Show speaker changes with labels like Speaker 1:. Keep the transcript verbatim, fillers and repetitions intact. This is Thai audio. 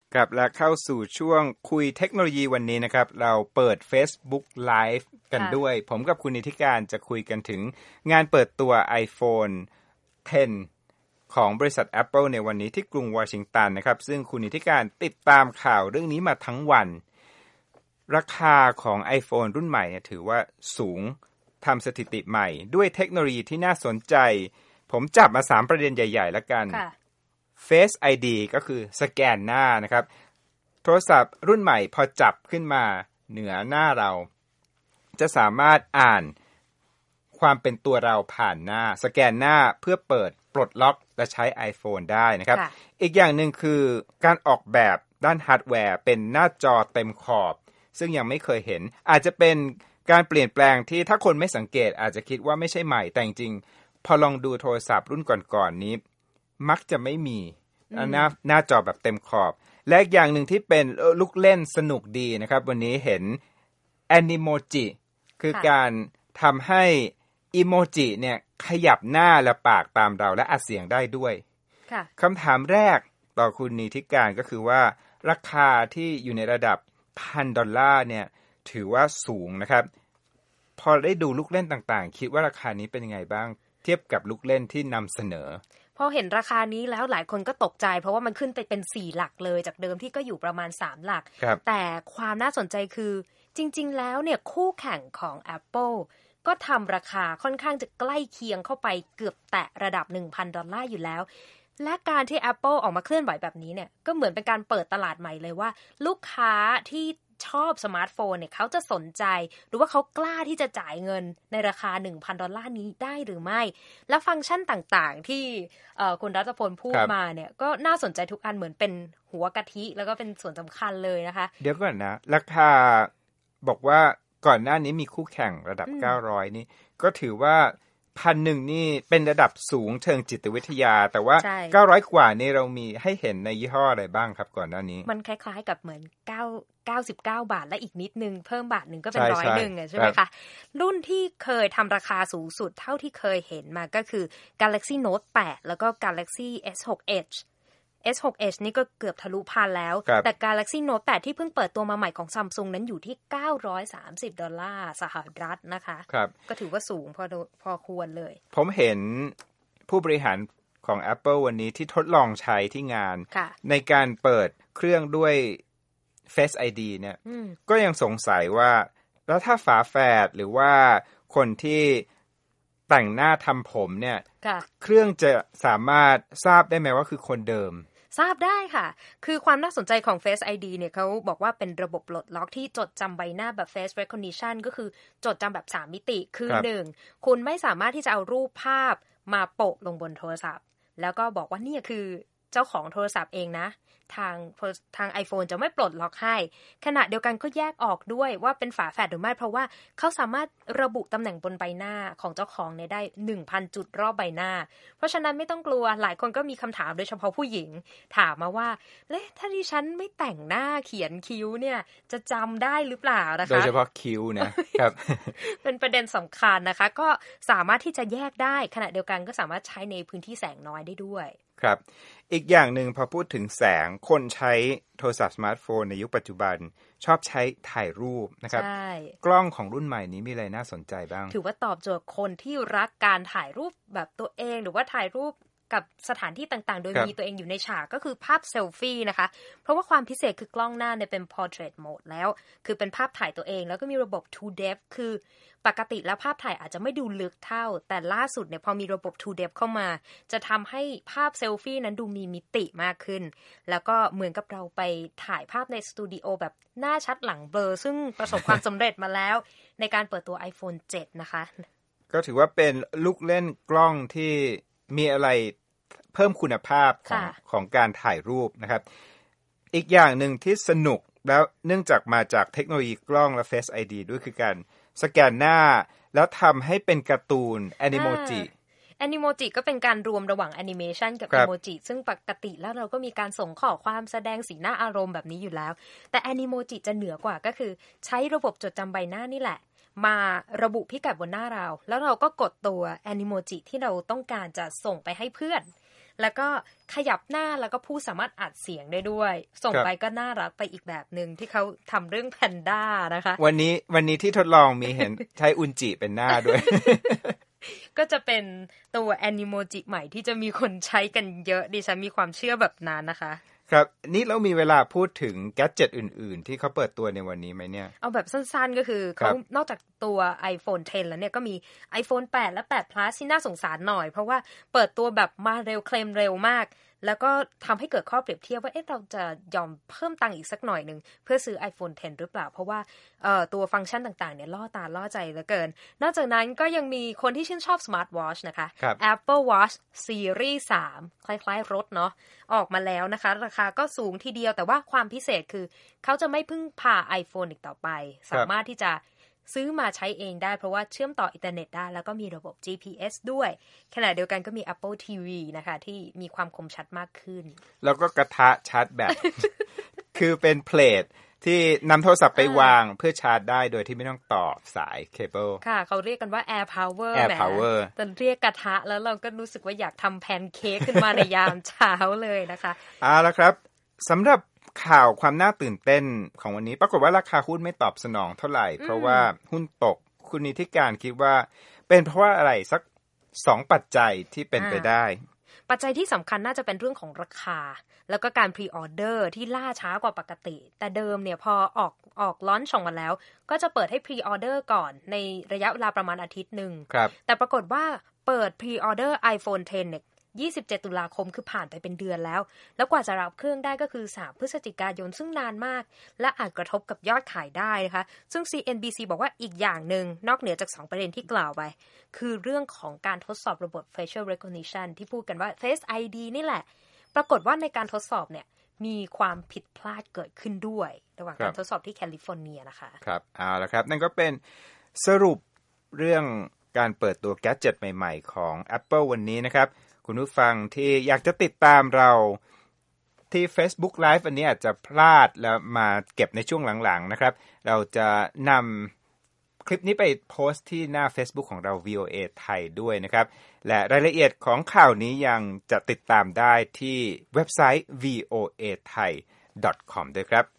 Speaker 1: กลับและเข้าสู่ช่วงคุยเทคโนโลยีวันนี้นะครับเราเปิด Facebook Live กันด้วยผมกับคุณนิติการจะคุยกันถึงงานเปิดตัว iPhone เท็น ของบริษัท Apple ในวันนี้ที่กรุงวอชิงตันนะครับซึ่งคุณนิติการติดตามข่าวเรื่องนี้มาทั้งวันราคาของ iPhone รุ่นใหม่ถือว่าสูงทำสถิติใหม่ด้วยเทคโนโลยีที่น่าสนใจผมจับมาสามประเด็นใหญ่ๆแล้วกันFace ไอ ดี ก็คือสแกนหน้านะครับโทรศัพท์รุ่นใหม่พอจับขึ้นมาเหนือหน้าเราจะสามารถอ่านความเป็นตัวเราผ่านหน้าสแกนหน้าเพื่อเปิดปลดล็อกและใช้ iPhone ได้นะครับอีกอย่างหนึ่งคือการออกแบบด้านฮาร์ดแวร์เป็นหน้าจอเต็มขอบซึ่งยังไม่เคยเห็นอาจจะเป็นการเปลี่ยนแปลงที่ถ้าคนไม่สังเกตอาจจะคิดว่าไม่ใช่ใหม่แต่จริงๆพอลองดูโทรศัพท์รุ่นก่อนๆ นี้มักจะไม่มีหน้าหน้าจอแบบเต็มขอบและอีกอย่างหนึ่งที่เป็นลูกเล่นสนุกดีนะครับวันนี้เห็นแอนิโมจิคือการทำให้อีโมจิเนี่ยขยับหน้าและปากตามเราและอัดเสียงได้ด้วยคำถามแรกต่อคุณนิติการก็คือว่าราคาที่อยู่ในระดับพันดอลลาร์เนี่ยถือว่าสูงนะครับพอได้ดูลูกเล่นต่างๆคิดว่าราคานี้เป็นยังไงบ้างเทียบกับลูกเล่นที่นำเสนอ
Speaker 2: พอเห็นราคานี้แล้วหลายคนก็ตกใจเพราะว่ามันขึ้นไปเป็นสี่หลักเลยจากเดิมที่ก็อยู่ประมาณสามหลักแต่ความน่าสนใจคือจริงๆแล้วเนี่ยคู่แข่งของ Apple ก็ทำราคาค่อนข้างจะใกล้เคียงเข้าไปเกือบแตะระดับ หนึ่งพัน ดอลลาร์อยู่แล้วและการที่ Apple ออกมาเคลื่อนไหวแบบนี้เนี่ยก็เหมือนเป็นการเปิดตลาดใหม่เลยว่าลูกค้าที่ชอบสมาร์ทโฟนเนี่ยเขาจะสนใจหรือว่าเขากล้าที่จะจ่ายเงินในราคา หนึ่งพัน ดอลลาร์นี้ได้หรือไม่และฟังก์ชันต่างๆที่คุณรัตพลพูดมาเนี่ยก็น่าสนใจทุกอันเหมือนเป็นหัวกะทิแล้วก็เป็นส่วนสำคัญเลยนะคะ
Speaker 1: เดี๋ยวก่อนนะราคาบอกว่าก่อนหน้านี้มีคู่แข่งระดับเก้าร้อยนี่ก็ถือว่าพันหนึ่งนี่เป็นระดับสูงเชิงจิตวิทยาแต่ว่าเก้าร้อยกว่านี่เรามีให้เห็นในยี่ห้ออะไรบ้างครับก่อนหน้านี้
Speaker 2: มันคล้ายๆกับเหมือน9 เก้าสิบเก้าบาทและอีกนิดนึงเพิ่มบาทนึงก็เป็นหนึ่งร้อยนึงอ่ะใช่ไหมคะรุ่นที่เคยทำราคาสูงสุดเท่าที่เคยเห็นมาก็คือ Galaxy Note แปดแล้วก็ Galaxy เอส หก Edge เอส หก Edge นี่ก็เกือบทะลุพันแล้วแต่ Galaxy Note แปดที่เพิ่งเปิดตัวมาใหม่ของ Samsung นั้นอยู่ที่เก้าร้อยสามสิบดอลลาร์สหรัฐนะคะก็ถือว่าสูงพอพอควรเลย
Speaker 1: ผมเห็นผู้บริหารของ Apple วันนี้ที่ทดลองใช้ที่งานในการเปิดเครื่องด้วย Face ไอ ดี เนี่ยก็ยังสงสัยว่าแล้วถ้าฝาแฝดหรือว่าคนที่แต่งหน้าทำผมเนี่ยเครื่องจะสามารถทราบได้ไหมว่าคือคนเดิม
Speaker 2: ทราบได้ค่ะคือความน่าสนใจของ Face ไอ ดี เนี่ยเขาบอกว่าเป็นระบบปลดล็อกที่จดจำใบหน้าแบบ Face Recognition ก็คือจดจำแบบสามมิติคือหนึ่งคุณไม่สามารถที่จะเอารูปภาพมาโปะลงบนโทรศัพท์แล้วก็บอกว่านี่คือเจ้าของโทรศัพท์เองนะทางทาง iPhone จะไม่ปลดล็อกให้ขณะเดียวกันก็แยกออกด้วยว่าเป็นฝาแฝดหรือไม่เพราะว่าเขาสามารถระบุตำแหน่งบนใบหน้าของเจ้าของเนี่ยได้ หนึ่งพัน จุดรอบใบหน้าเพราะฉะนั้นไม่ต้องกลัวหลายคนก็มีคำถามโดยเฉพาะผู้หญิงถามมาว่าเอ๊ะถ้าดิฉันไม่แต่งหน้าเขียนคิ้วเนี่ยจะจำได้หรือเปล่านะคะ
Speaker 1: โดยเฉพาะคิ้วนะครับ
Speaker 2: เป็นประเด็นสำคัญนะคะก็สามารถที่จะแยกได้ขณะเดียวกันก็สามารถใช้ในพื้นที่แสงน้อยได้ด้วย
Speaker 1: ครับอีกอย่างหนึ่งพอพูดถึงแสงคนใช้โทรศัพท์สมาร์ทโฟนในยุคปัจจุบันชอบใช้ถ่ายรูปนะครับกล้องของรุ่นใหม่นี้มีอะไรน่าสนใจบ้าง
Speaker 2: ถือว่าตอบโจทย์คนที่รักการถ่ายรูปแบบตัวเองหรือว่าถ่ายรูปกับสถานที่ต่างๆโดยมีตัวเองอยู่ในฉากก็คือภาพเซลฟี่นะคะเพราะว่าความพิเศษคือกล้องหน้าเนี่ยเป็น portrait mode แล้วคือเป็นภาพถ่ายตัวเองแล้วก็มีระบบ two depth คือปกติแล้วภาพถ่ายอาจจะไม่ดูลึกเท่าแต่ล่าสุดเนี่ยพอมีระบบ two depth เข้ามาจะทำให้ภาพเซลฟี่นั้นดูมีมิติมากขึ้นแล้วก็เหมือนกับเราไปถ่ายภาพในสตูดิโอแบบหน้าชัดหลังเบลอซึ่งประสบความสำเร็จมาแล้วในการเปิดตัว iPhone เซเว่น นะคะ
Speaker 1: ก็ถือว่าเป็นลูกเล่นกล้องที่มีอะไรเพิ่มคุณภาพของของการถ่ายรูปนะครับอีกอย่างหนึ่งที่สนุกแล้วเนื่องจากมาจากเทคโนโลยีกล้องและ Face ไอ ดี ด้วยคือการสแกนหน้าแล้วทำให้เป็นการ์ตูนแอนิโมจิ
Speaker 2: แอนิโมจิก็เป็นการรวมระหว่างแอนิเมชันกับอีโมจิซึ่งปกติแล้วเราก็มีการส่งข้อความแสดงสีหน้าอารมณ์แบบนี้อยู่แล้วแต่แอนิโมจิจะเหนือกว่าก็คือใช้ระบบจดจำใบหน้านี่แหละมาระบุพิกัดบนหน้าเราแล้วเราก็กดตัวแอนิโมจิที่เราต้องการจะส่งไปให้เพื่อนแล้วก็ขยับหน้าแล้วก็พูดสามารถอัดเสียงได้ด้วยส่งไปก็น่ารักไปอีกแบบนึงที่เขาทำเรื่องแพนด้านะคะ
Speaker 1: วันนี้วันนี้ที่ทดลองมีเห็นใช้อุนจิเป็นหน้าด้วย
Speaker 2: ก็จะเป็นตัวแอนิโมจิใหม่ที่จะมีคนใช้กันเยอะดิฉันมีความเชื่อแบบนั้นนะคะ
Speaker 1: ครับนี่เรามีเวลาพูดถึงแกดเจ็ตอื่นๆที่เขาเปิดตัวในวันนี้ไหมเนี่ย
Speaker 2: เอาแบบสั้นๆก็คือเขานอกจากตัว iPhone เท็น แล้วเนี่ยก็มี iPhone แปดและแปด Plus ที่น่าสงสารหน่อยเพราะว่าเปิดตัวแบบมาเร็วเคลมเร็วมากแล้วก็ทำให้เกิดข้อเปรียบเทียบว่าเอ๊ะเราจะยอมเพิ่มตังค์อีกสักหน่อยนึงเพื่อซื้อ iPhone เท็น หรือเปล่าเพราะว่าเอ่อตัวฟังก์ชันต่างๆเนี่ยล่อตาล่อใจเหลือเกินนอกจากนั้นก็ยังมีคนที่ชื่นชอบ Smart Watch นะคะ Apple Watch Series สามคล้ายๆรถเนาะออกมาแล้วนะคะราคาก็สูงทีเดียวแต่ว่าความพิเศษคือเขาจะไม่พึ่งพา iPhone อีกต่อไปสามารถที่จะซื้อมาใช้เองได้เพราะว่าเชื่อมต่ออินเทอร์เน็ตได้แล้วก็มีระบบ จี พี เอส ด้วยขณะเดียวกันก็มี Apple ที วี นะคะที่มีความคมชัดมากขึ้น
Speaker 1: แล้วก็กระทะชาร์จแบต คือเป็นเพลทที่นำโทรศัพท์ไปวางเพื่อชาร์จได้โดยที่ไม่ต้องต่อสายเคเบิล
Speaker 2: ค่ะเขาเรียกกันว่า Air Power
Speaker 1: Air Power
Speaker 2: ตอนเรียกกระทะแล้วเราก็รู้สึกว่าอยากทำแพนเค้กขึ้นมาในยามเช้าเลยนะคะ
Speaker 1: เอาละครับสำหรับข่าวความน่าตื่นเต้นของวันนี้ปรากฏว่าราคาหุ้นไม่ตอบสนองเท่าไหร่เพราะว่าหุ้นตกคุณนิติการคิดว่าเป็นเพราะว่าอะไรสักสองปัจจัยที่เป็นไปได้
Speaker 2: ปัจจัยที่สำคัญน่าจะเป็นเรื่องของราคาแล้วก็การพรีออเดอร์ที่ล่าช้ากว่าปกติแต่เดิมเนี่ยพอออกออกลอนช์ออกมาแล้วก็จะเปิดให้พรีออเดอร์ก่อนในระยะเวลาประมาณอาทิตย์นึงแต่ปรากฏว่าเปิดพรีออเดอร์ iPhone เท็น เนี่ยยี่สิบเจ็ดตุลาคมคือผ่านไปเป็นเดือนแล้วแล้วกว่าจะรับเครื่องได้ก็คือสามพฤศจิกายนซึ่งนานมากและอาจกระทบกับยอดขายได้นะคะซึ่ง ซี เอ็น บี ซี บอกว่าอีกอย่างนึงนอกเหนือจากสองประเด็นที่กล่าวไปคือเรื่องของการทดสอบระบบ facial recognition ที่พูดกันว่า Face ไอ ดี นี่แหละปรากฏว่าในการทดสอบเนี่ยมีความผิดพลาดเกิดขึ้นด้วยระหว่างการทดสอบที่แคลิฟอร์เนียนะคะ
Speaker 1: ครับเอาละครับนั่นก็เป็นสรุปเรื่องการเปิดตัวแกดเจ็ตใหม่ๆของ Apple วันนี้นะครับคุณผู้ฟังที่อยากจะติดตามเราที่ Facebook Live อันนี้อาจจะพลาดแล้วมาเก็บในช่วงหลังๆนะครับเราจะนำคลิปนี้ไปโพสต์ที่หน้า Facebook ของเรา วี โอ เอ ไทยด้วยนะครับและรายละเอียดของข่าวนี้ยังจะติดตามได้ที่เว็บไซต์ วี โอ เอ ไทย ดอท คอม ด้วยครับ